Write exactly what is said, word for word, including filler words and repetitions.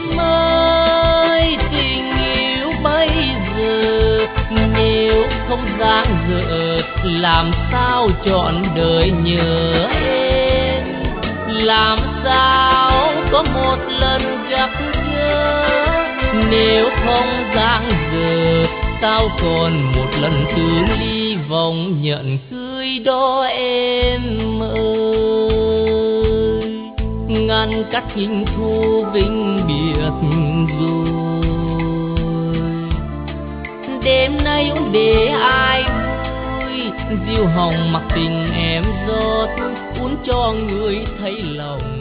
em ơi, tình yêu bây giờ nếu không dang dở làm sao trọn đời nhớ em, làm sao có một lần gặp gỡ nếu không dang dở sao còn một lần từ ly vòng nhận cưới đó em ơi. Ngăn cách hình thu vinh biệt rồi, đêm nay uống để ai vui, diêu hồng mặc tình em rót uống cho người thấy lòng